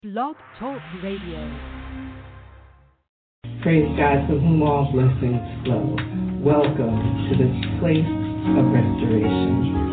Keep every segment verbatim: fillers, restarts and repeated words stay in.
Blog Talk Radio. Praise God, to whom all blessings flow. Welcome to this place of restoration.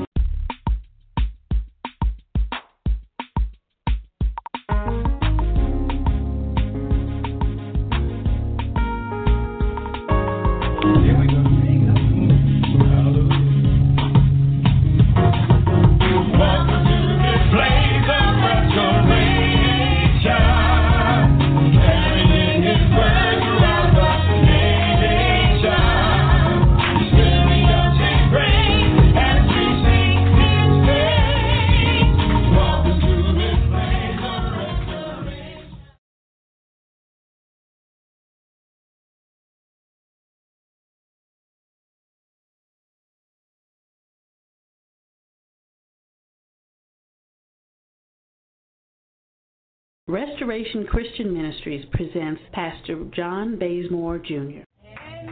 Restoration Christian Ministries presents Pastor John Bazemore, Junior I'm,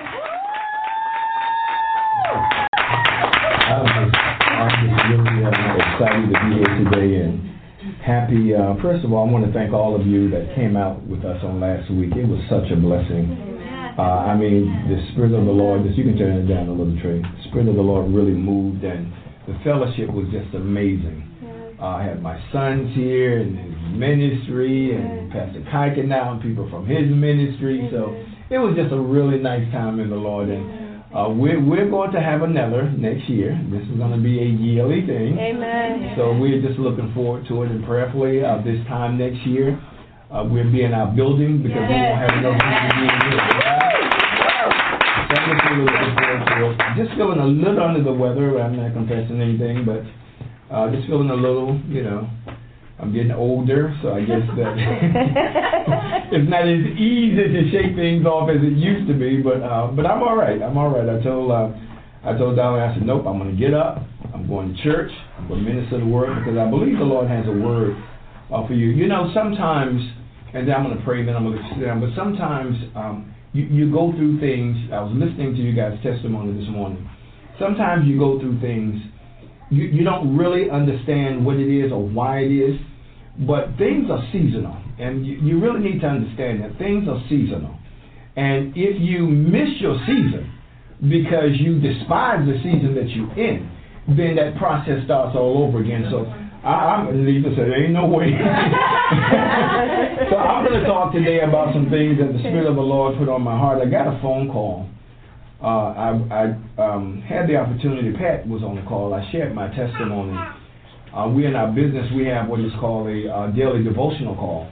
I'm just really uh, excited to be here today and happy. Uh, first of all, I want to thank all of you that came out with us on last week. It was such a blessing. Uh, I mean, the Spirit of the Lord, just, you can turn it down a little, Trey. The Spirit of the Lord really moved, and the fellowship was just amazing. Uh, I had my sons here and his ministry, and Pastor Kike now, and people from his ministry. So it was just a really nice time in the Lord. And uh, we're, we're going to have another next year. This is going to be a yearly thing. Amen. So we're just looking forward to it, and prayerfully uh, this time next year uh, we'll be in our building because we won't have enough people being here. So I'm just really looking forward to it. Just feeling a little under the weather. I'm not confessing anything, but Uh, just feeling a little, you know, I'm getting older, so I guess that it's not as easy to shake things off as it used to be, but uh, but I'm all right. I'm all right. I told uh, I told Dolly, I said, nope, I'm going to get up. I'm going to church. I'm going to minister the word because I believe the Lord has a word uh, for you. You know, sometimes, and then I'm going to pray, then I'm going to sit down, but sometimes um, you, you go through things. I was listening to you guys' testimony this morning. Sometimes you go through things. You, you don't really understand what it is or why it is, but things are seasonal, and you, you really need to understand that things are seasonal. And if you miss your season because you despise the season that you're in, then that process starts all over again. So I, I'm going to leave and say, there ain't no way. So I'm going to talk today about some things that the Spirit of the Lord put on my heart. I got a phone call. Uh, I, I um, had the opportunity, Pat was on the call, I shared my testimony. Uh, we in our business, we have what is called a uh, daily devotional call,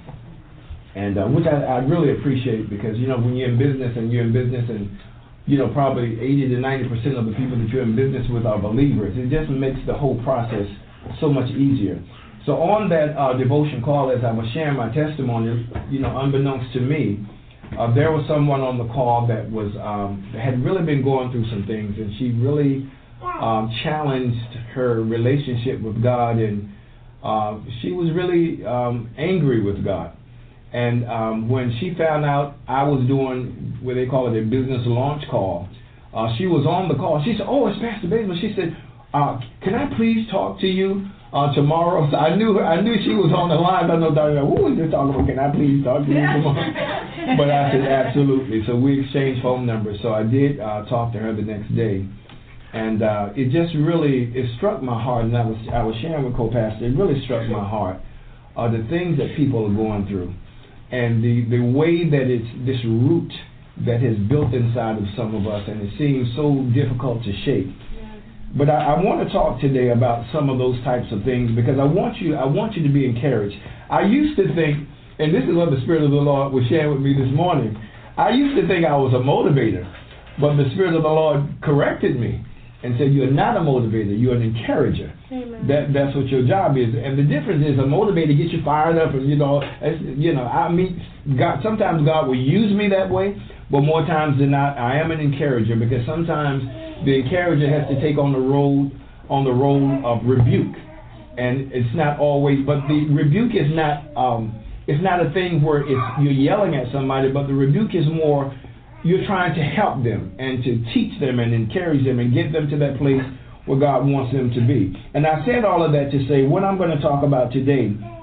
and uh, which I, I really appreciate because, you know, when you're in business and you're in business and, you know, probably eighty to ninety percent of the people that you're in business with are believers, it just makes the whole process so much easier. So on that uh, devotion call, as I was sharing my testimony, you know, unbeknownst to me, Uh, there was someone on the call that was um, had really been going through some things, and she really um, challenged her relationship with God, and uh, she was really um, angry with God. And um, when she found out I was doing what they call it a business launch call, uh, she was on the call. She said, "Oh, it's Pastor Bazemore." She said, uh, "Can I please talk to you Uh, tomorrow?" So I knew I knew she was on the line. I know Doctor who was just talking about, "Can I please talk to you tomorrow?" But I said, absolutely. So we exchanged phone numbers. So I did uh, talk to her the next day. And uh, it just really, it struck my heart. And I was I was sharing with co-pastor, it really struck my heart, uh, the things that people are going through. And the, the way that it's this root that has built inside of some of us. And it seems so difficult to shake. But I, I want to talk today about some of those types of things because I want you I want you to be encouraged. I used to think, and this is what the Spirit of the Lord was sharing with me this morning, I used to think I was a motivator, but the Spirit of the Lord corrected me and said, you're not a motivator, you're an encourager. Amen. That That's what your job is. And the difference is a motivator gets you fired up, and you know, you know. I mean, God, sometimes God will use me that way, but more times than not, I am an encourager because sometimes the encourager has to take on the role on the role of rebuke, and it's not always. But the rebuke is not um, it's not a thing where it's you're yelling at somebody, but the rebuke is more you're trying to help them and to teach them and encourage them and get them to that place where God wants them to be. And I said all of that to say what I'm going to talk about today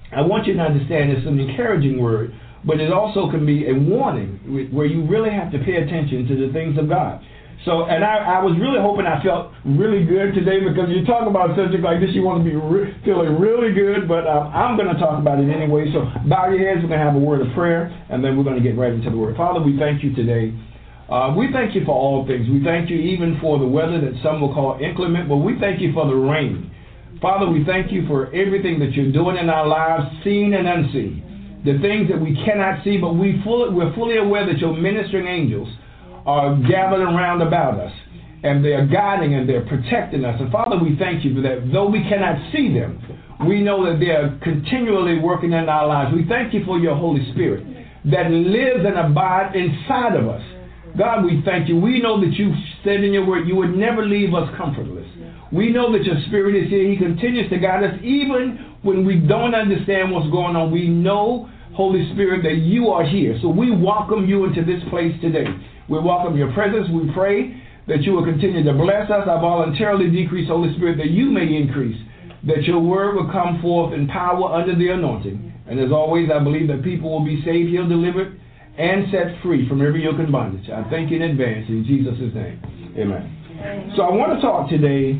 I want you to understand it's an encouraging word, but it also can be a warning where you really have to pay attention to the things of God. So, and I, I was really hoping I felt really good today, because you talk about a subject like this, you want to be re- feeling really good, but um, I'm going to talk about it anyway. So bow your heads, we're going to have a word of prayer, and then we're going to get right into the word. Father, we thank you today. Uh, we thank you for all things. We thank you even for the weather that some will call inclement, but we thank you for the rain. Father, we thank you for everything that you're doing in our lives, seen and unseen. The things that we cannot see, but we fully, we're fully aware that your ministering angels are gathered around about us, and they're guiding and they're protecting us. And Father, we thank you for that. Though we cannot see them, we know that they're continually working in our lives. We thank you for your Holy Spirit that lives and abides inside of us. God, we thank you. We know that you said in your word you would never leave us comfortless. We know that your Spirit is here. He continues to guide us even when we don't understand what's going on. We know, Holy Spirit, that you are here. So we welcome you into this place today. We welcome your presence. We pray that you will continue to bless us. I voluntarily decrease, Holy Spirit, that you may increase, that your word will come forth in power under the anointing. And as always, I believe that people will be saved, healed, delivered, and set free from every yoke and bondage. I thank you in advance in Jesus' name. Amen. So I want to talk today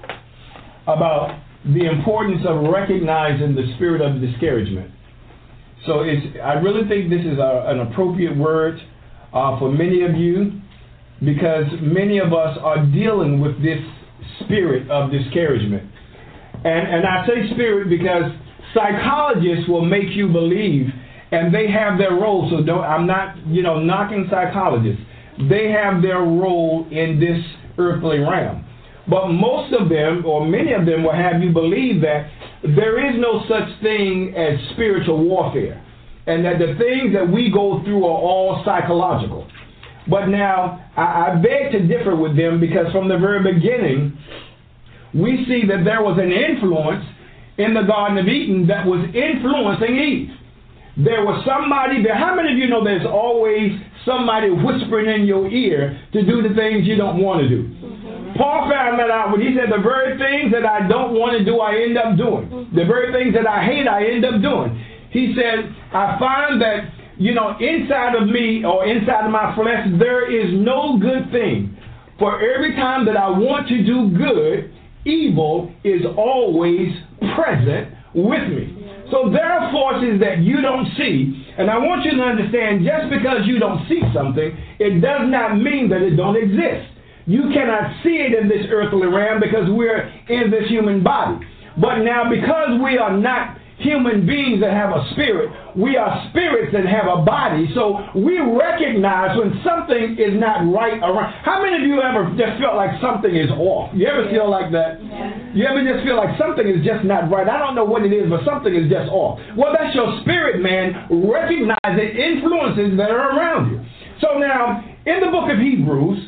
about the importance of recognizing the spirit of discouragement. So it's, I really think this is a, an appropriate word uh, for many of you, because many of us are dealing with this spirit of discouragement. And, and I say spirit because psychologists will make you believe, and they have their role, so don't, I'm not, you know, knocking psychologists. They have their role in this earthly realm. But most of them, or many of them, will have you believe that there is no such thing as spiritual warfare, and that the things that we go through are all psychological. But now, I, I beg to differ with them, because from the very beginning, we see that there was an influence in the Garden of Eden that was influencing Eve. There was somebody there. How many of you know there's always somebody whispering in your ear to do the things you don't want to do? Mm-hmm. Paul found that out when he said, the very things that I don't want to do, I end up doing. Mm-hmm. The very things that I hate, I end up doing. He said, I find that, you know, inside of me, or inside of my flesh, there is no good thing. For every time that I want to do good, evil is always present with me. So there are forces that you don't see, and I want you to understand, just because you don't see something, it does not mean that it don't exist. You cannot see it in this earthly realm because we're in this human body. But now, because we are not human beings that have a spirit, we are spirits that have a body, so we recognize when something is not right around. How many of you ever just felt like something is off? You ever feel like that? You ever just feel like something is just not right? I don't know what it is, but something is just off. Well, that's your spirit, man, recognizing influences that are around you. So now, in the book of Hebrews,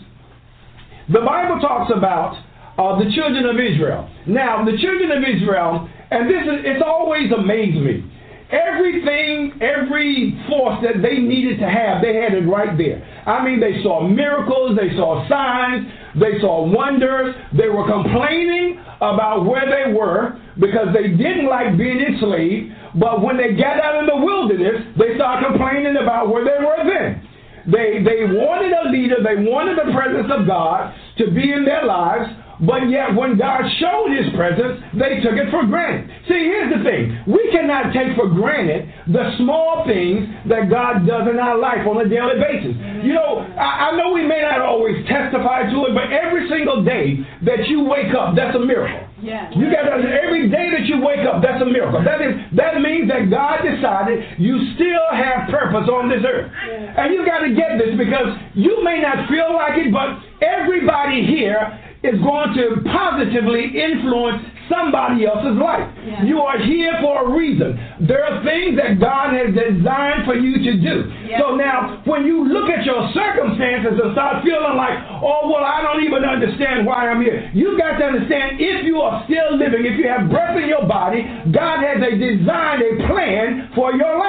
the Bible talks about uh, the children of Israel. Now, the children of Israel, and this is, it's always amazed me. Everything, every force that they needed to have, they had it right there. I mean, they saw miracles, they saw signs, they saw wonders. They were complaining about where they were because they didn't like being enslaved. But when they got out in the wilderness, they started complaining about where they were then. They, they wanted a leader, they wanted the presence of God to be in their lives. But yet, when God showed His presence, they took it for granted. See, here's the thing. We cannot take for granted the small things that God does in our life on a daily basis. You know, I, I know we may not always testify to it, but every single day that you wake up, that's a miracle. Yeah. You got to, every day that you wake up, that's a miracle. That is, that means that God decided you still have purpose on this earth. Yeah. And you got to get this, because you may not feel like it, but everybody here is going to positively influence somebody else's life. Yeah. You are here for a reason. There are things that God has designed for you to do. Yeah. So now, when you look at your circumstances and start feeling like, oh, well, I don't even understand why I'm here. You got to understand, if you are still living, if you have breath in your body, God has a design, a plan for your life.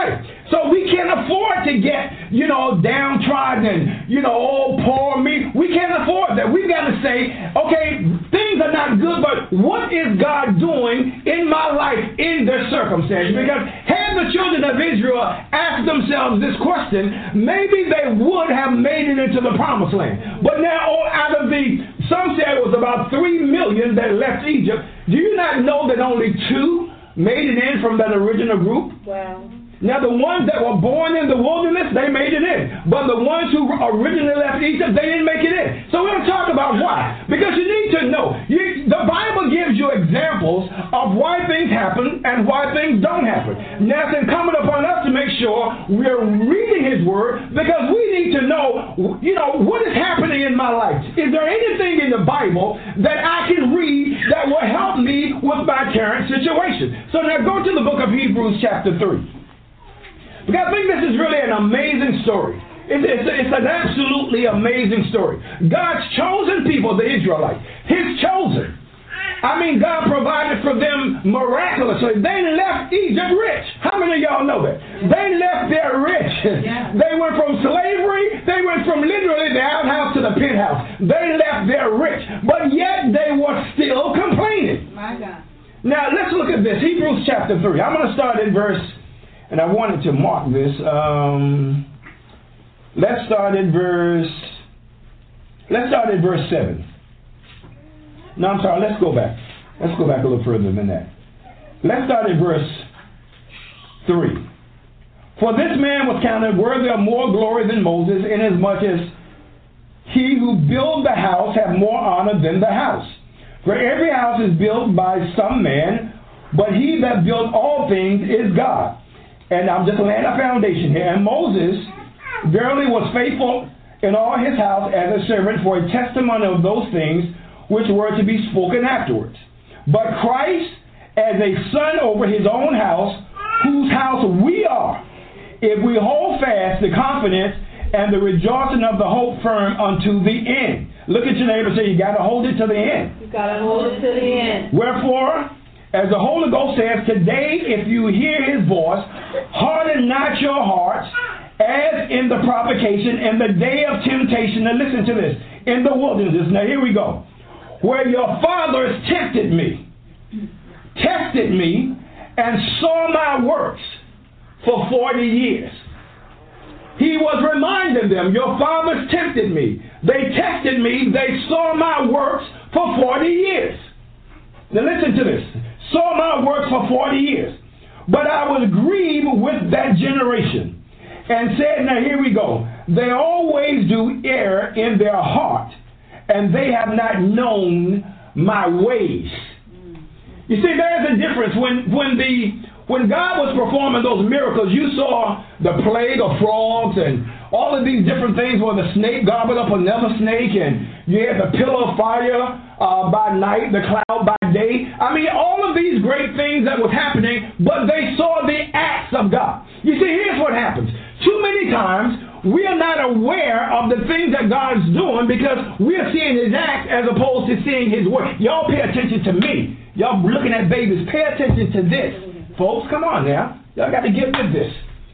So we can't afford to get, you know, downtrodden and, you know, oh, poor me. We can't afford that. We've got to say, okay, things are not good, but what is God doing in my life in this circumstance? Because had the children of Israel asked themselves this question, maybe they would have made it into the promised land. But now, oh, out of the, some say it was about three million that left Egypt. Do you not know that only two made it in from that original group? Wow. Now, the ones that were born in the wilderness, they made it in. But the ones who originally left Egypt, they didn't make it in. So we're going to talk about why. Because you need to know. You, the Bible gives you examples of why things happen and why things don't happen. Now, it's incumbent upon us to make sure we're reading His Word, because we need to know, you know, what is happening in my life. Is there anything in the Bible that I can read that will help me with my current situation? So now go to the book of Hebrews chapter three. Because I think this is really an amazing story. It's, it's, it's an absolutely amazing story. God's chosen people, the Israelites, His chosen. I mean, God provided for them miraculously. They left Egypt rich. How many of y'all know that? They left there rich. Yeah. They went from slavery. They went from literally the outhouse to the penthouse. They left there rich. But yet they were still complaining. My God. Now, let's look at this. Hebrews chapter three. I'm going to start in verse... And I wanted to mark this. Um, let's start at verse. Let's start at verse seven. No, I'm sorry. Let's go back. Let's go back a little further than that. Let's start at verse three. For this man was counted worthy of more glory than Moses, inasmuch as he who built the house had more honor than the house. For every house is built by some man, but he that built all things is God. And I'm just laying a foundation here. And Moses verily was faithful in all his house as a servant for a testimony of those things which were to be spoken afterwards. But Christ as a son over his own house, whose house we are, if we hold fast the confidence and the rejoicing of the hope firm unto the end. Look at your neighbor and say, you got to hold it to the end. You got to hold it to the end. Wherefore, as the Holy Ghost says, today if you hear His voice, harden not your hearts, as in the provocation in the day of temptation. Now listen to this. In the wilderness. Now here we go. Where your fathers tempted me, tested me, and saw my works for forty years. He was reminding them, your fathers tempted me. They tested me. They saw my works for forty years. Now listen to this. Saw my works for forty years. But I was grieved with that generation, and said, now here we go. They always do err in their heart, and they have not known my ways. You see, there's a difference. When when the when God was performing those miracles, you saw the plague of frogs and all of these different things where the snake gobbled up another snake, and you had the pillar of fire uh, by night, the cloud by day. I mean, all of these great things that was happening, but they saw the acts of God. You see, here's what happens. Too many times, we are not aware of the things that God's doing because we're seeing His acts as opposed to seeing His work. Y'all pay attention to me. Y'all looking at babies. Pay attention to this. Folks, come on now. Y'all got to get with this.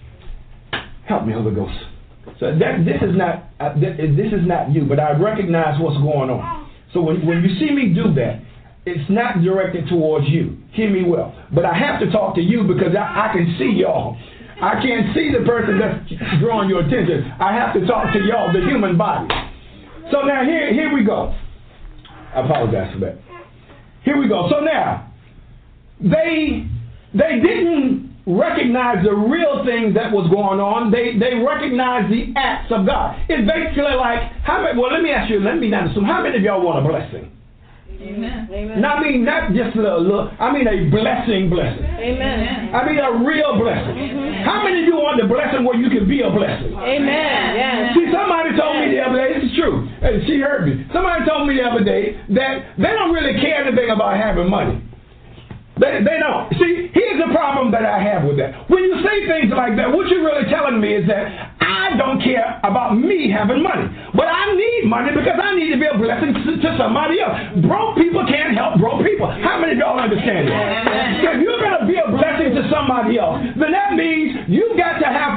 Help me, Holy Ghost. So that, this is not uh, this is not you, but I recognize what's going on. So when, when you see me do that, it's not directed towards you. Hear me well. But I have to talk to you because I, I can see y'all. I can't see the person that's drawing your attention. I have to talk to y'all, the human body. So now here, here we go. I apologize for that. Here we go. So now, they they didn't recognize the real thing that was going on. They they recognized the acts of God. It's basically like, how many, well, let me ask you, let me not assume, how many of y'all want a blessing? Amen. Amen. Now, I mean, not just a little, I mean a blessing blessing. Amen. I mean a real blessing. Amen. How many of you want the blessing where you can be a blessing? Amen. Yes. See, somebody told me the other day, this is true, and she heard me. Somebody told me the other day that they don't really care anything about having money. They, they don't. See, here's the problem that I have with that. When you say things like that, what you're really telling me is that I don't care about me having money. But I need money because I need to be a blessing to, to somebody else. Broke people can't help broke people. How many of y'all understand that? If you're going to be a blessing to somebody else, then that means you've got to have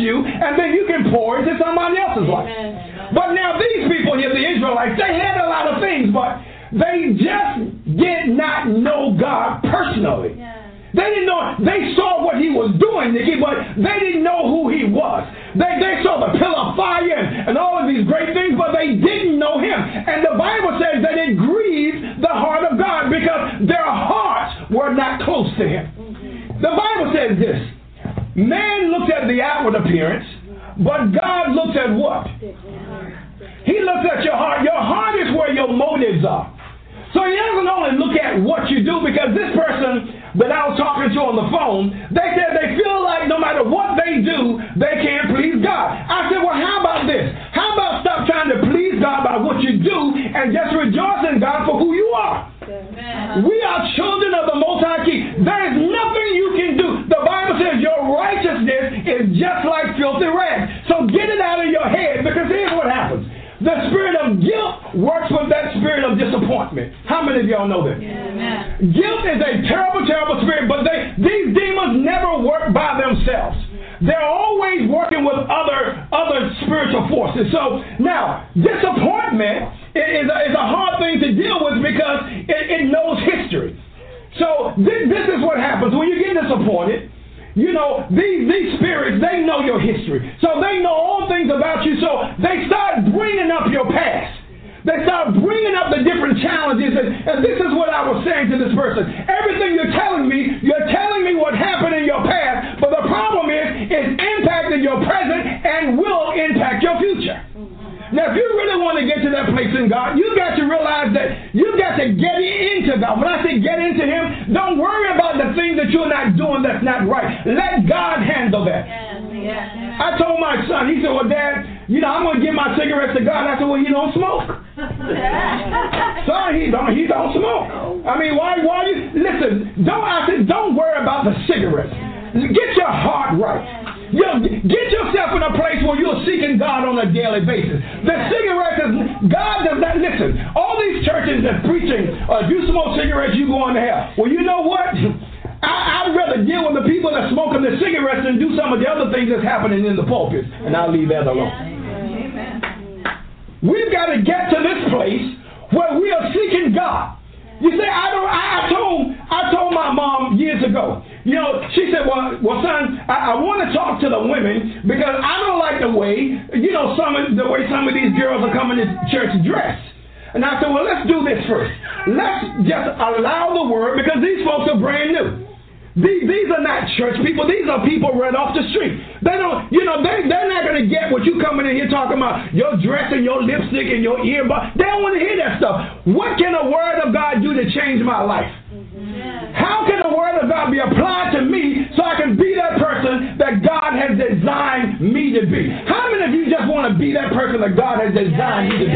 you, and then you can pour into somebody else's life. But now these people here, the Israelites, they had a lot of things, but they just did not know God personally. They didn't know, they saw what he was doing, Nikki, but they didn't know who he was. They, they saw the pillar of fire and, and all of these great things, but they didn't know him. And the Bible says that it grieved the heart of God because their hearts were not close to him. The Bible says this, man looks at the outward appearance, but God looks at what? He looks at your heart. Your heart is where your motives are. So he doesn't only look at what you do, because this person that I was talking to on the phone, they said they feel like no matter what they do, they can't please God. I said, well, how about this? How about stop trying to please God by what you do and just rejoice in God for who you are? Amen. We are children of the Most High King. There is nothing you can do. The Bible says your righteousness is just like filthy rags. So get it out of your head, because here's what happens. The spirit of guilt works with that spirit of disappointment. How many of y'all know that? Amen. Guilt is a terrible, terrible spirit, but they, these demons never work by themselves. They're always working with other other spiritual forces. So now, disappointment is a, is a hard thing to deal with because it, it knows history. So this, this is what happens when you get disappointed. You know, these, these spirits, they know your history. So they know all things about you. So they start bringing up your past. They start bringing up the different challenges. And, and this is what I was saying to this person. Everything you're telling me, you're telling me what happened in your past. But the problem is, it's impacted your present and will impact your future. Now, if you really want to get to that place in God, you've got to realize that you've got to get into God. When I say get into him, don't worry about the things that you're not doing that's not right. Let God handle that. Yes, yes, yes. I told my son, he said, well, Dad, you know, I'm going to give my cigarettes to God. I said, well, he don't smoke. Son, he don't, he don't smoke. I mean, why, why you, listen, don't, I said, don't worry about the cigarettes. Get your heart right. You know, get yourself in a place where you're seeking God on a daily basis. The cigarettes, is, God does not listen. All these churches that preaching, uh, if you smoke cigarettes, you go into hell. Well, you know what? I, I'd rather deal with the people that are smoking the cigarettes than do some of the other things that's happening in the pulpit. And I'll leave that alone. We've got to get to this place where we are seeking God. You say, I don't. I, I told I told my mom years ago. You know, she said, well, well, son, I, I want to talk to the women because I don't like the way, you know, some of the way some of these girls are coming to church dressed. And I said, well, let's do this first. Let's just allow the word, because these folks are brand new. These, these are not church people. These are people right off the street. They don't, you know, they, they're not going to get what you coming in here talking about, your dress and your lipstick and your earbuds. They don't want to hear that stuff. What can the word of God do to change my life? How can the word of God be applied to me so I can be that person that God has designed me to be? How many of you just want to be that person that God has designed you to be?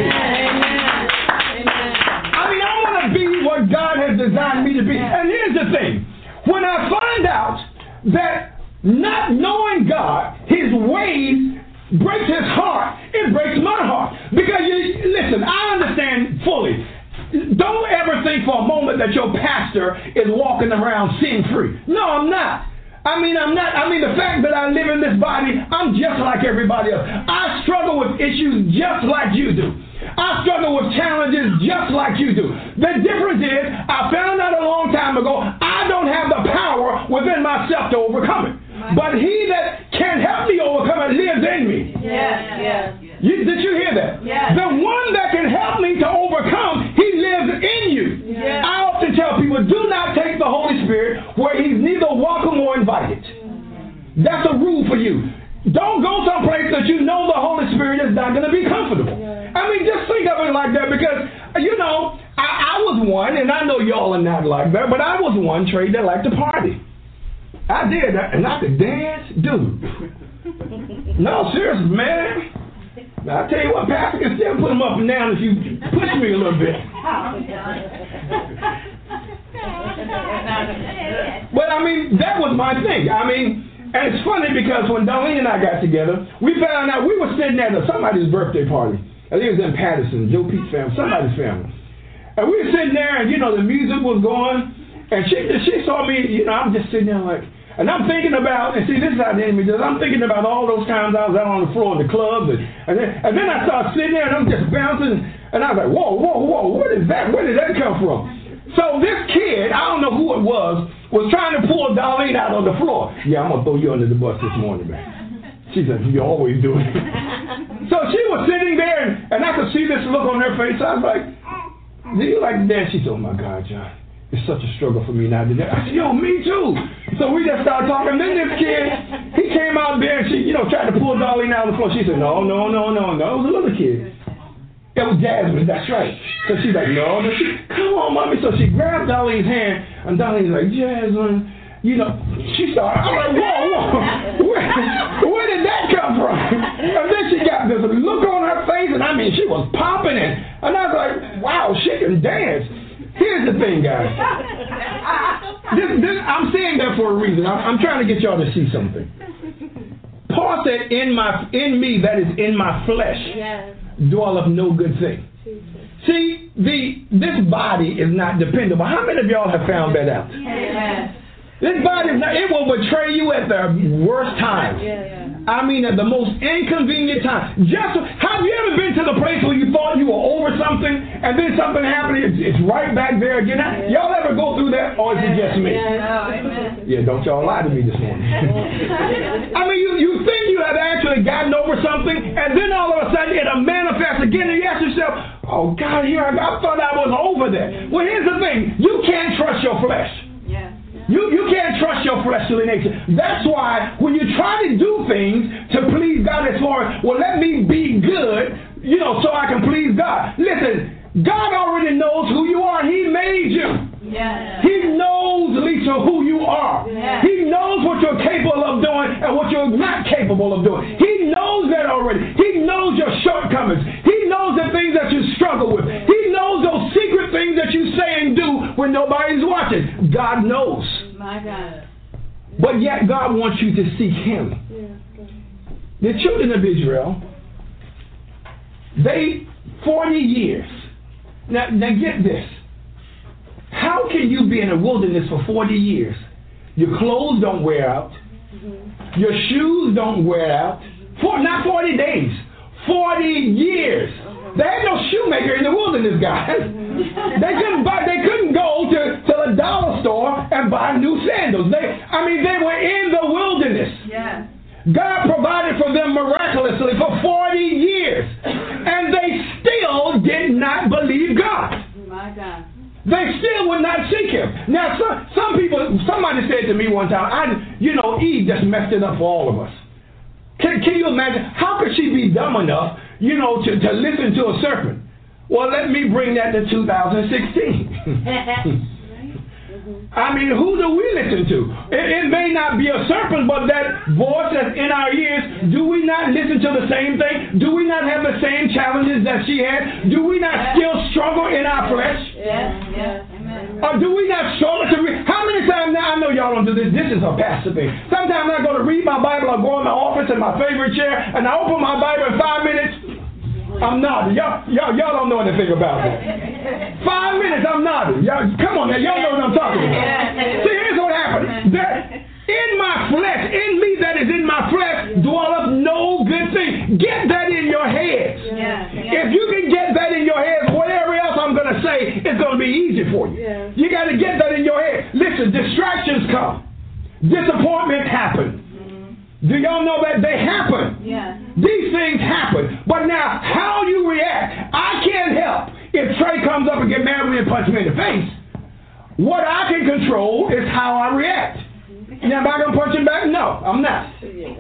I mean, I want to be what God has designed me to be. And here's the thing. When I find out that not knowing God, his ways breaks his heart, it breaks my heart. Because, you, listen, I understand fully. Don't ever think for a moment that your pastor is walking around sin free. No, I'm not. I mean, I'm not. I mean, the fact that I live in this body, I'm just like everybody else. I struggle with issues just like you do. I struggle with challenges just like you do. The difference is, I found out a long time ago, I don't have the power within myself to overcome it. But he that can help me overcome it lives in me. Yes, yes. You, did you hear that? Yes. The one that can help me to overcome, he lives in you. Yes. I often tell people, do not take the Holy Spirit where he's neither welcome or invited. That's a rule for you. Don't go someplace that you know the Holy Spirit is not going to be comfortable. I mean, just think of it like that, because, you know, I, I was one, and I know y'all are not like that, but I was one trade that liked to party. I did, and I could dance, dude. No, seriously, man. Now, I tell you what, Pastor can still put them up and down if you push me a little bit. But, I mean, that was my thing. I mean, and it's funny because when Darlene and I got together, we found out we were sitting at somebody's birthday party. I think it was in Patterson, Joe Pete's family, somebody's family. And we were sitting there, and, you know, the music was going, and she she saw me, you know, I'm just sitting there like, And I'm thinking about, and see, this is how the enemy does. I'm thinking about all those times I was out on the floor in the club, and, and, then, and then I started sitting there, and I'm just bouncing, and I was like, whoa, whoa, whoa, what is that? Where did that come from? So this kid, I don't know who it was, was trying to pull Darlene out on the floor. Yeah, I'm going to throw you under the bus this morning, man. She said, you always do it. So she was sitting there, and, and I could see this look on her face. I was like, do you like to dance? She said, oh, my God, John. It's such a struggle for me now to dance. I said, yo, me too. So we just started talking. Then this kid, he came out there, and she, you know, tried to pull Darlene out on the floor. She said, no, no, no, no, no. It was a little kid. It was Jasmine, that's right. So she's like, no, no, she, come on, mommy. So she grabbed Darlene's hand, and Darlene's like, Jasmine, you know, she started, I'm like, whoa, whoa, where, where did that come from? And then she got this look on her face, and I mean, she was popping it. And I was like, wow, she can dance. Here's the thing, guys. This, this, I'm saying that for a reason. I'm, I'm trying to get y'all to see something. Paul said, in my, in me, that is in my flesh. Yes. Dwell of no good thing. See, the this body is not dependable. How many of y'all have found that out? Yes. This body is not, it will betray you at the worst time. Yes. I mean, at the most inconvenient time. Just have you ever been to the place where you thought you were over something, and then something happened, it's, it's right back there again? Yes. Y'all ever go through that, or is it just me? Yes. Oh, yeah, don't y'all lie to me this morning. I mean, you, you think you have actually gotten over something, and then all of a sudden it'll manifest again, and you ask yourself, oh, God, here I go. I thought I was over that. Well, here's the thing. You can't trust your flesh. Yeah. You, you can't trust your fleshly nature. That's why when you try to do things to please God as far as, well, let me be good, you know, so I can please God. Listen, God already knows who you are. He made you. Yeah. He knows, Lisa, who you are. Yeah. He knows what you're capable of doing and what you're not capable of doing. He knows that already. He knows your shortcomings. He knows the things that you struggle with. He knows those secret things that you say and do when nobody's watching. God knows. My God. But yet God wants you to seek Him. The children of Israel, they, forty years. Now, now get this. How can you be in the wilderness for forty years? Your clothes don't wear out. Mm-hmm. Your shoes don't wear out. For, not forty days. forty years. Mm-hmm. There ain't no shoemaker in the wilderness, guys. Mm-hmm. They couldn't buy. They couldn't go to, to the dollar store and buy new sandals. They, I mean, they were in the wilderness. Yeah. God provided for them miraculously for forty years, and they still did not believe God. My God. They still would not seek Him. Now, some, some people, somebody said to me one time, I, you know, Eve just messed it up for all of us. Can, can you imagine? How could she be dumb enough, you know, to, to listen to a serpent? Well, let me bring that to two thousand sixteen. I mean, who do we listen to? It, it may not be a serpent, but that voice that's in our ears, do we not listen to the same thing? Do we not have the same challenges that she had? Do we not still struggle in our flesh? Yes, yes. Amen. Or do we not struggle to read? How many times now, I know y'all don't do this, this is a pastor thing. Sometimes I go to read my Bible, I go in my office in my favorite chair, and I open my Bible in five minutes, I'm nodding. Y'all, y'all, y'all don't know anything about that. Five minutes, I'm nodding. Y'all, come on now, y'all know what I'm talking about. See, here's what happened. That in my flesh, in me that is in my flesh, dwelleth no good thing. Get that in your heads. If you can get that in your heads, whatever else I'm going to say, it's going to be easy for you. You got to get that in your head. Listen, distractions come. Disappointment happen. Do y'all know that they happen? Yeah. These things happen. But now, how you react, I can't help if Trey comes up and get mad at me and punch me in the face. What I can control is how I react. Now, am I going to punch him back? No, I'm not. Come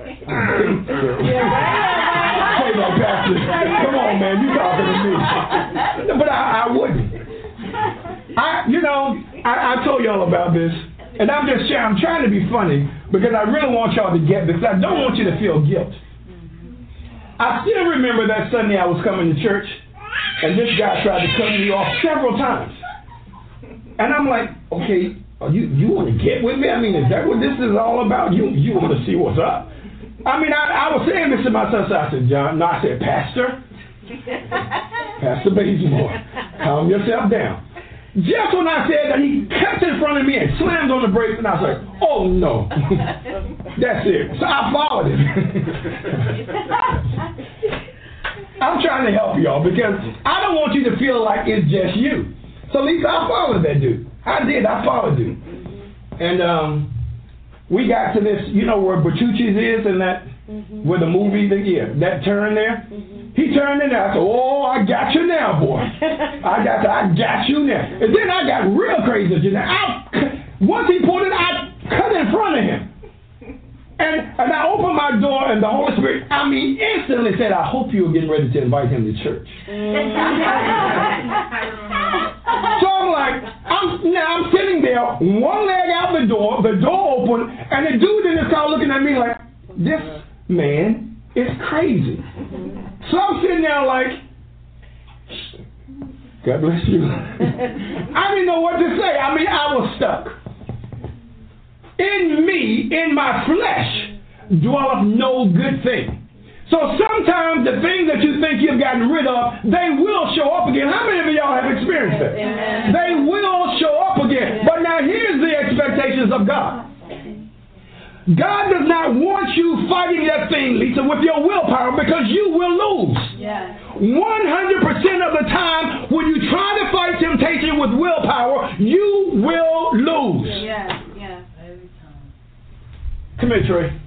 on, man, you talking to me. But I, I wouldn't. I, you know, I, I told y'all about this. And I'm just I'm trying to be funny because I really want y'all to get this. I don't want you to feel guilt. I still remember that Sunday I was coming to church, and this guy tried to cut me off several times. And I'm like, okay, are you you want to get with me? I mean, is that what this is all about? You you want to see what's up? I mean, I, I was saying this to my son. So I said, John, no, I said, Pastor, Pastor Bazemore, calm yourself down. Just when I said that, he cuts in front of me and slams on the brakes, and I was like, oh no. That's it. So I followed him. I'm trying to help y'all because I don't want you to feel like it's just you. So at least I followed that dude. I did. I followed dude. And um, we got to this, you know where Bertucci's is and that, mm-hmm. where the movie, the, yeah, that turn there. Mm-hmm. He turned in there. I said, oh, I got you now, boy. I got you, I got you now. And then I got real crazy. I, once he pulled it, I cut in front of him. And, and I opened my door, and the Holy Spirit, I mean, instantly said, I hope you're getting ready to invite him to church. So I'm like, I'm, now I'm sitting there, one leg out the door, the door open, and the dude in the car looking at me like, this man is crazy. So I'm sitting there like, God bless you. I didn't know what to say. I mean, I was stuck. In me, in my flesh, dwelleth no good thing. So sometimes the things that you think you've gotten rid of, they will show up again. How many of y'all have experienced that? Amen. They will show up again. But now here's the expectations of God. God does not want you fighting that thing, Lisa, with your willpower because you will lose. Yes. one hundred percent of the time when you try to fight temptation with willpower, you will lose. Yes. Come here, Trey.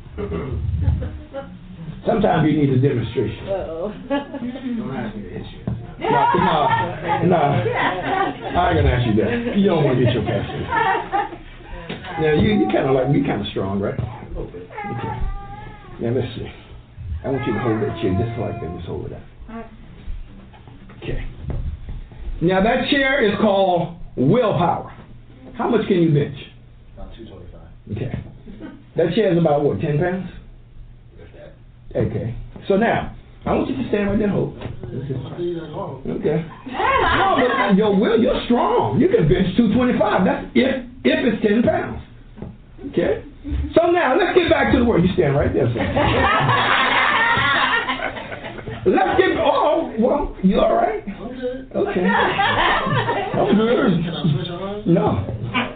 Sometimes you need a demonstration. Uh-oh. Don't ask me to hit you. No, no, no. I ain't gonna ask you that. You don't want to get your pastor. Now you, you kind of like you kind of strong, right? A little bit. Okay. Now let's see. I want you to hold that chair just like that. Just hold it out. Okay. Now that chair is called willpower. How much can you bench? About two twenty-five. Okay. That chair is about, what, ten pounds? Okay. So now, I want you to stand right there and hold. Okay. No, but your will, you're strong. You can bench two twenty-five. That's if if it's ten pounds. Okay? So now, let's get back to the word. You stand right there, sir. Let's get, oh, well, you all right? I'm good. Okay. I'm good. Can I switch on? No.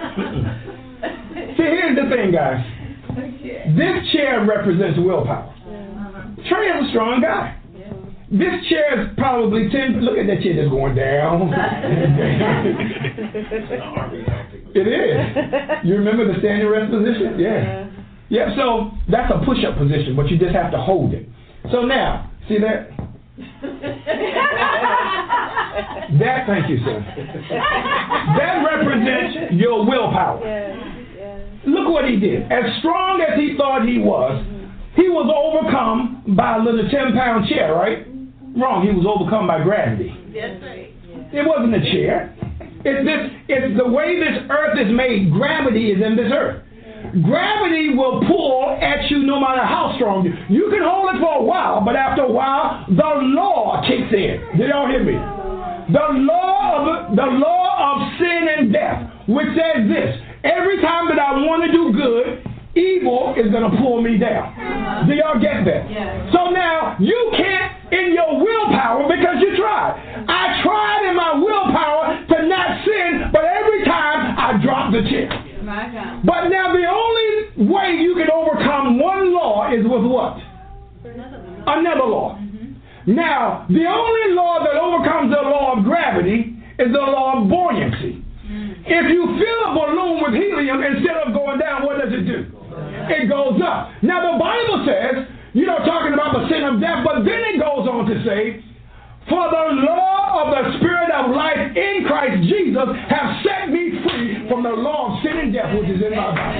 See, here's the thing, guys. This chair represents willpower. Yeah. Trey is a strong guy. Yeah. This chair is probably ten. Look at that chair that's going down. It is. You remember the standing rest position? Yeah. Yeah, so that's a push-up position, but you just have to hold it. So now, see that? That, thank you, sir. That represents your willpower. Yeah. Look what he did. As strong as he thought he was, he was overcome by a little ten-pound chair, right? Wrong. He was overcome by gravity. That's right. It wasn't a chair. It's this. It's the way this earth is made. Gravity is in this earth. Gravity will pull at you no matter how strong you. You can hold it for a while, but after a while, the law kicks in. Did y'all hear me? The law of the law of sin and death, which says this. Every time that I want to do good, evil is going to pull me down. Do y'all get that? Yeah. So now, you can't in your willpower because you tried. I tried in my willpower to not sin, but every time I dropped the chair. But now the only way you can overcome one law is with what? Another law. Mm-hmm. Now, the only law that overcomes the law of gravity is the law of buoyancy. If you fill a balloon with helium, instead of going down, what does it do? It goes up. Now the Bible says, you know, talking about the sin of death, but then it goes on to say, for the law of the Spirit of life in Christ Jesus have set me free from the law of sin and death which is in my body.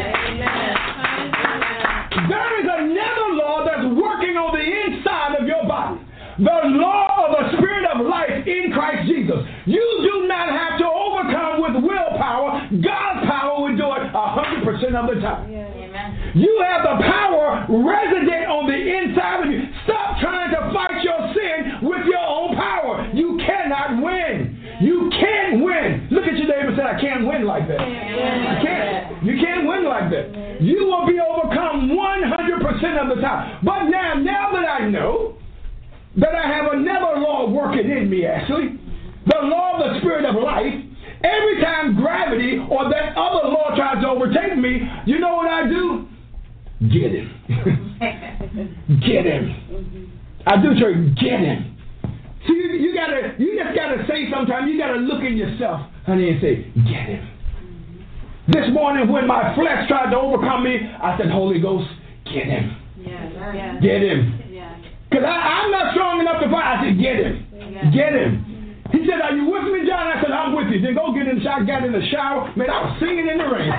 There is another law that's working on the inside of your body. The law of the Spirit of life in Christ Jesus. You do not have to overcome with willpower. God's power will do it one hundred percent of the time. Yeah. You have the power resident on the inside of you. Stop trying to fight your sin with your own power. You cannot win. You can't win. Look at your neighbor and say, I can't win like that. You can't. You can't win like that. You will be overcome one hundred percent of the time. But now, now that I know that I have another law working in me, actually, the law of the Spirit of life, every time gravity or that other law tries to overtake me, you know what I do? Get him. Get him. I do church, get him. See, you, you gotta, you just gotta say sometimes, you gotta look in yourself, honey, and say, get him. This morning when my flesh tried to overcome me, I said, Holy Ghost, get him. Yeah, yeah. Get him. Yeah. Because I'm not strong enough to fight. I said, get him. Yeah. Get him. He said, are you with me, John? I said, I'm with you. Then go get in the shower. Got in the shower. Man, I was singing in the rain.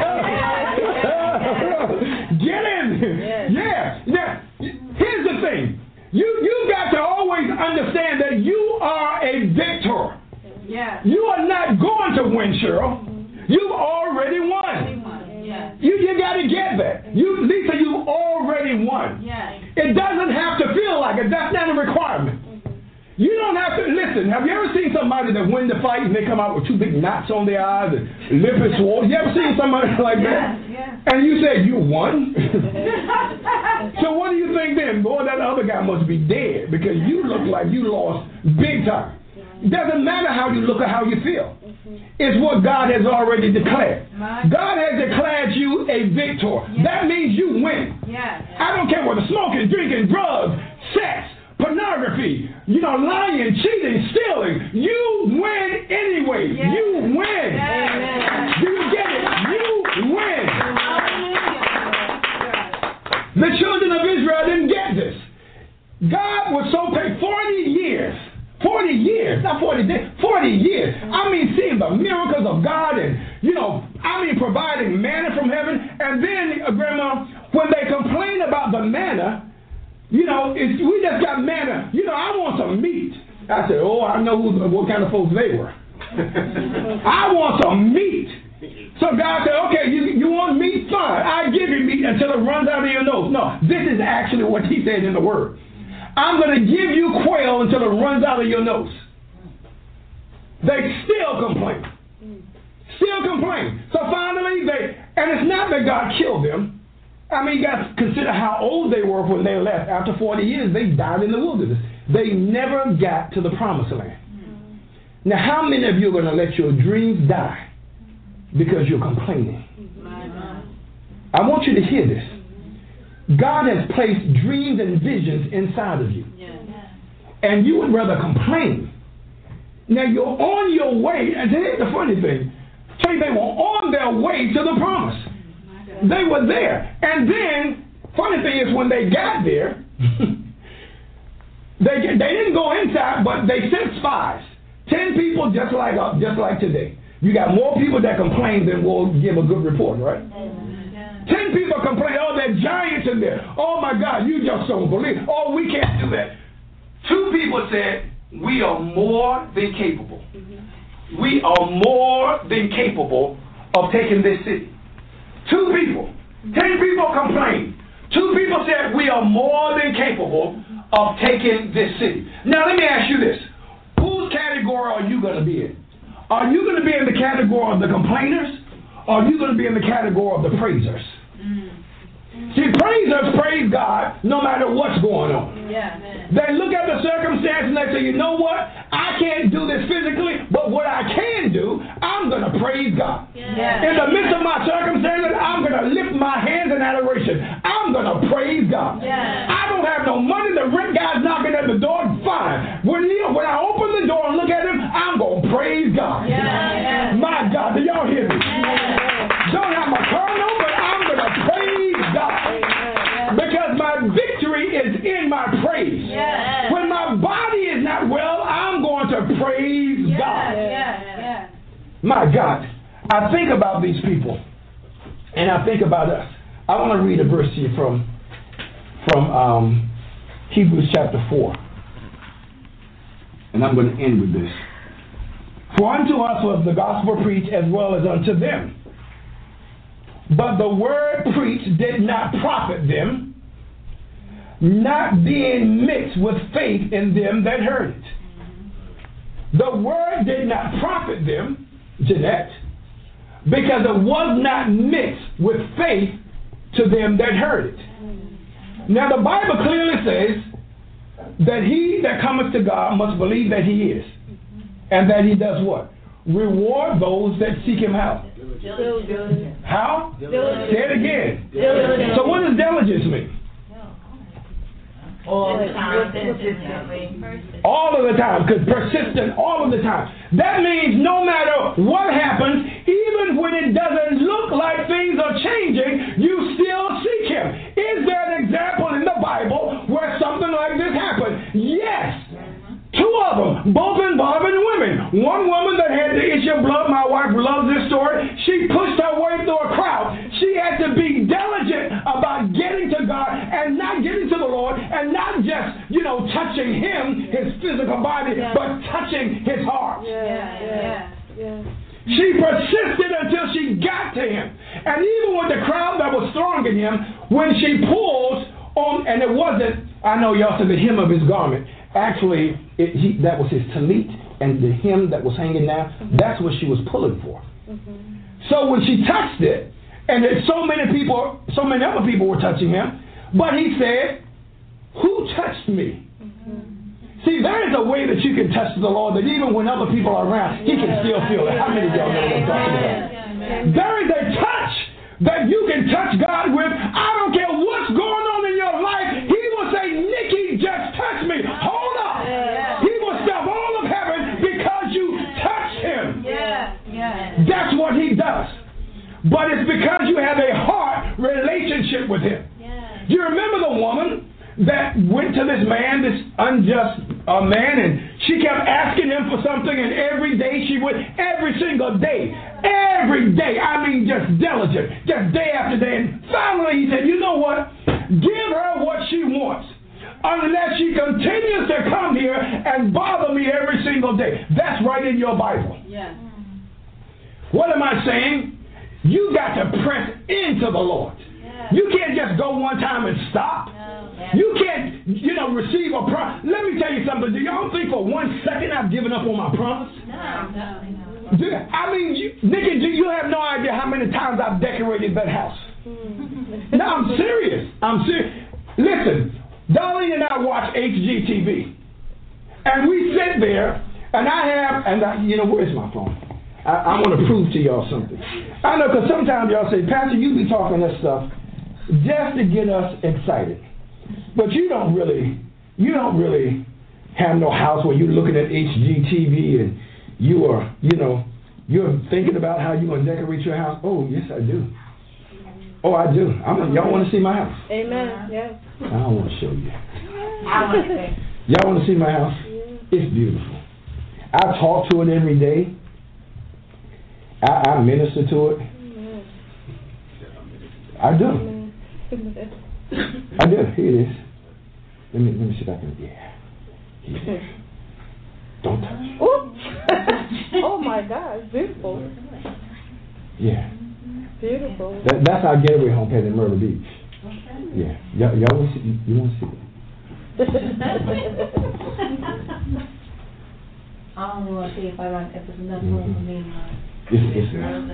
Get him. Yes. Yeah. Now, here's the thing. You, you got to always understand that you are a victor. Yeah. You are not going to win, Cheryl. You've already won. Yeah. You, you got to get that. You, Lisa, you've already won. Yeah. It doesn't have to feel like it. That's not a requirement. You don't have to, listen, have you ever seen somebody that win the fight and they come out with two big knots on their eyes and lip is swollen? You ever seen somebody like that? Yeah, yeah. And you said, you won? So what do you think then? Boy, that other guy must be dead because you look like you lost big time. It doesn't matter how you look or how you feel. It's what God has already declared. God has declared you a victor. That means you win. Yeah. I don't care whether smoking, drinking, drugs, sex, pornography, you know, lying, cheating, stealing. You win anyway. Yes. You win. Amen. Do you get it? You win. The children of Israel didn't get this. God was so paid forty years. forty years, not forty days, forty years. I mean, seeing the miracles of God and, you know, I mean, providing manna from heaven. And then, uh, Grandma, when they complain about the manna, you know, it's, we just got manna. You know, I want some meat. I said, oh, I know who, what kind of folks they were. I want some meat. So God said, okay, you, you want meat? Fine. I give you meat until it runs out of your nose. No, this is actually what he said in the Word. I'm going to give you quail until it runs out of your nose. They still complain. Still complain. So finally, they, and it's not that God killed them. I mean, you got to consider how old they were when they left. After forty years, they died in the wilderness. They never got to the promised land. Now, how many of you are going to let your dreams die because you're complaining? I want you to hear this. God has placed dreams and visions inside of you. And you would rather complain. Now, you're on your way. And here's the funny thing. Tell you, they were on their way to the promise. They were there. And then, funny thing is, when they got there, they, they didn't go inside, but they sent spies. Ten people just like, uh, just like today. You got more people that complain than will give a good report, right? Ten people complain, oh, there are giants in there. Oh, my God, you just don't believe. Oh, we can't do that. Two people said, we are more than capable. We are more than capable of taking this city. Two people. Ten people complained. Two people said, we are more than capable of taking this city. Now, let me ask you this. Whose category are you going to be in? Are you going to be in the category of the complainers? Or are you going to be in the category of the praisers? See, praisers praise God no matter what's going on. Yeah. They look at the circumstance and they say, you know what? I can't do this physically, but what I can do, I'm going to praise God. Yeah. In the midst of my circumstances, I'm going to lift my hands in adoration. I'm going to praise God. Yeah. I don't have no money. The rent guy's knocking at the door. Fine. When, he, when I open the door and look at him, I'm going to praise God. Yeah. Yeah. My God, do y'all hear me? Yeah. Don't have my car no, but I'm going to praise God. Because my victory is in my praise. Yeah. When my body is not well, I'm going to praise Yeah. God. Yeah. Yeah. My God, I think about these people, and I think about us. I want to read a verse to you from, from um, Hebrews chapter four. And I'm going to end with this. For unto us was the gospel preached as well as unto them. But the word preached did not profit them, not being mixed with faith in them that heard it. The word did not profit them, Jeanette, because it was not mixed with faith to them that heard it. Now the Bible clearly says that he that cometh to God must believe that he is, and that he does what? reward those that seek him how? Diligence. How? Diligence. Say it again. Diligence. So what does diligence mean? All the time, consistently. All of the time, because persistent all of the time. That means no matter what happens, even when it doesn't look like things are changing, you still seek him. Is there an example in the Bible where something like this happened? Yes. Two of them, both involving women. One woman that had the issue of blood, my wife loves this story, she pushed her way through a crowd. She had to be diligent about getting to God and not getting to the Lord and not just, you know, touching him, his physical body, yeah. but touching his heart. Yeah, yeah, yeah. She persisted until she got to him. And even with the crowd that was thronging him, when she pulled on, and it wasn't, I know y'all said the hem of his garment. Actually, it, he, that was his talit, and the hem that was hanging down, mm-hmm. that's what she was pulling for. Mm-hmm. So when she touched it, and then so many people, so many other people were touching him, but he said, who touched me? Mm-hmm. See, there is a way that you can touch the Lord that even when other people are around, he can still feel it. How many of y'all know what I'm talking about? There is a touch that you can touch God with. I don't care what's going on in your life. He will say, Nikki, just touch me. Hold up. Yeah. He will stop all of heaven because you touched him. Yeah. Yeah. That's what he does. But it's because you have a heart relationship with him. Yeah. Do you remember the woman that went to this man, this unjust uh, man, and she kept asking him for something, and every day she would, every single day, every day, I mean just diligent, just day after day. And finally he said, you know what? Give her what she wants, unless she continues to come here and bother me every single day. That's right in your Bible. Yeah. What am I saying? You got to press into the Lord. Yeah. You can't just go one time and stop. You can't, you know, receive a promise. Let me tell you something. Do y'all think for one second I've given up on my promise? No, no, no. Do, I mean, you, Nikki, do you have no idea how many times I've decorated that house? No, I'm serious. I'm serious. Listen, Darlene and I watch H G T V. And we sit there, and I have, and I, you know, where's my phone? I, I want to prove to y'all something. I know, because sometimes y'all say, Pastor, you be talking that stuff just to get us excited. But you don't really, you don't really have no house where you're looking at H G T V and you are, you know, you're thinking about how you're going to decorate your house. Oh, yes, I do. Oh, I do. I'm, y'all want to see my house? Amen. Yes. I want to show you. I want to see. Y'all want to see my house? It's beautiful. I talk to it every day. I, I minister to it. I do. I do. Here it is. Let me let me see if I can. Yeah. Here. Don't touch. Ooh. Oh my God, it's beautiful. Yeah. Beautiful. That, that's our getaway home pad in Myrtle Beach. Yeah. Y'all, y'all want to see? You, you want to see it? I only want to see if I run, if there's enough room for me. It's, it's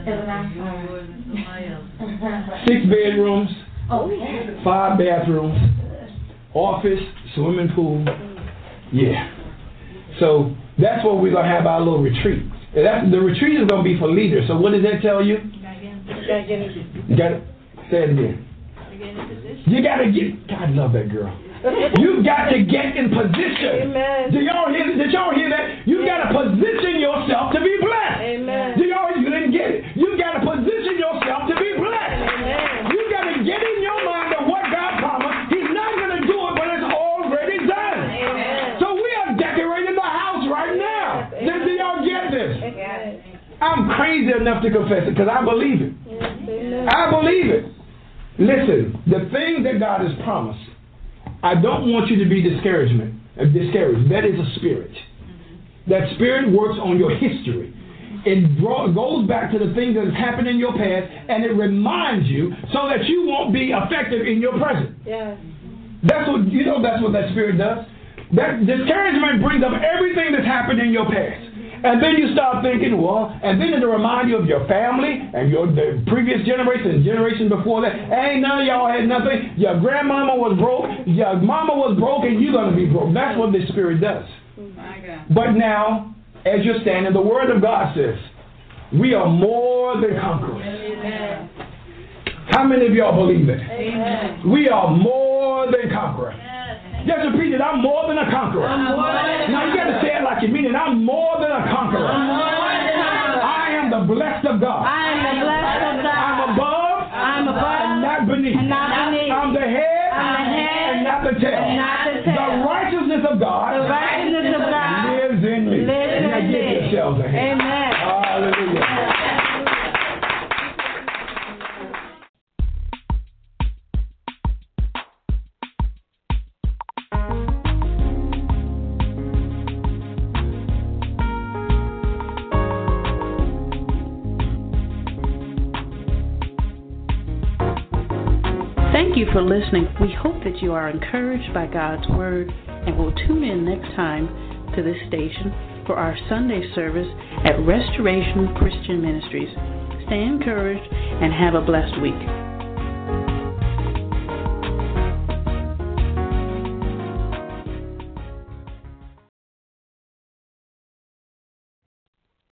nice. Six bedrooms. Oh, Five bathrooms, office, swimming pool. Yeah. So that's where we're going to have our little retreat. That's, the retreat is going to be for leaders. So what does that tell you? You got to say it again. You got to get, God, I love that girl. You got to get in position. Amen. Did y'all hear, did y'all hear that? You got to position yourself to be blessed. Amen. Did y'all, you didn't get it. You got to position yourself to be blessed. Amen. You got to get in your mind that what God promised, He's not going to do it when it's already done. Amen. So we are decorating the house right now. Yes, do y'all get this? Yes. I'm crazy enough to confess it because I believe it. Yes. I believe it. Listen, the thing that God has promised, I don't want you to be discouragement, uh, discouraged. That is a spirit. That spirit works on your history. It draw, goes back to the things that has happened in your past, and it reminds you so that you won't be effective in your present. Yes. That's what you know. That's what that spirit does. That discouragement brings up everything that's happened in your past. And then you start thinking, well, and then it'll remind you of your family and your the previous generation and generation before that. Ain't none of y'all had nothing. Your grandmama was broke. Your mama was broke, and you're going to be broke. That's what this spirit does. My God. But now, as you're standing, the Word of God says, we are more than conquerors. Amen. How many of y'all believe it? Amen. We are more than conquerors. Just repeat it. I'm more than a conqueror. more than a Now you got to say it like you mean it. I'm more than a conqueror. I am the blessed of God. I am the blessed of God. I'm above. I'm above And not beneath. and not beneath. I'm the head. I'm the head And not the tail. and not the tail. The righteousness of God. The righteousness of God lives in me. lives Now in give me. yourselves a hand. Amen. Hallelujah. Thank you for listening. We hope that you are encouraged by God's Word and will tune in next time to this station for our Sunday service at Restoration Christian Ministries. Stay encouraged and have a blessed week.